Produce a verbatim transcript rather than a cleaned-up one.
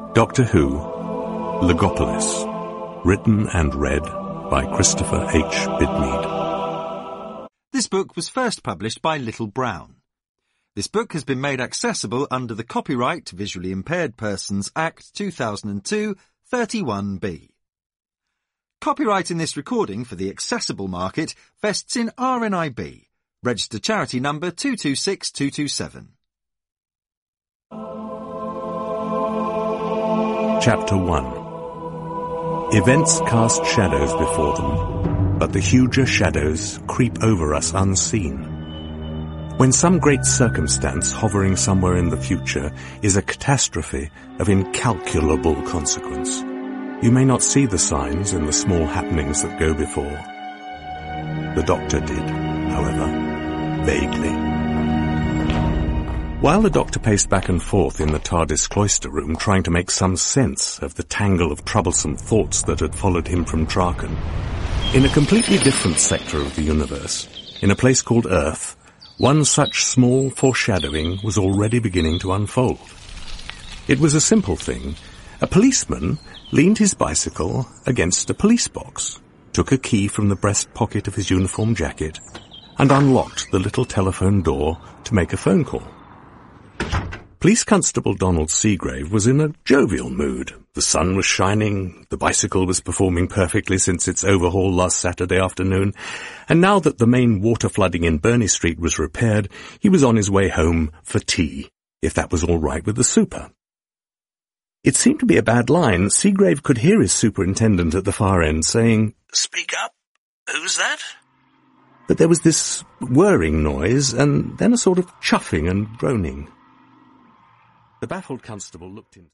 Doctor Who, Logopolis, written and read by Christopher H. Bidmead. This book was first published by Little Brown. This book has been made accessible under the Copyright to Visually Impaired Persons Act two thousand two, thirty-one B. Copyright in this recording for the accessible market vests in R N I B, registered charity number two two six two two seven. Chapter one. Events cast shadows before them, but the huger shadows creep over us unseen. When some great circumstance hovering somewhere in the future is a catastrophe of incalculable consequence, you may not see the signs in the small happenings that go before. The Doctor did, however, vaguely. While the Doctor paced back and forth in the TARDIS cloister room trying to make some sense of the tangle of troublesome thoughts that had followed him from Traken, in a completely different sector of the universe, in a place called Earth, one such small foreshadowing was already beginning to unfold. It was a simple thing. A policeman leaned his bicycle against a police box, took a key from the breast pocket of his uniform jacket, and unlocked the little telephone door to make a phone call. Police Constable Donald Seagrave was in a jovial mood. The sun was shining, the bicycle was performing perfectly since its overhaul last Saturday afternoon, and now that the main water flooding in Burney Street was repaired, he was on his way home for tea, if that was all right with the super. It seemed to be a bad line. Seagrave could hear his superintendent at the far end saying, "Speak up. Who's that?" But there was this whirring noise, and then a sort of chuffing and groaning. The baffled constable looked into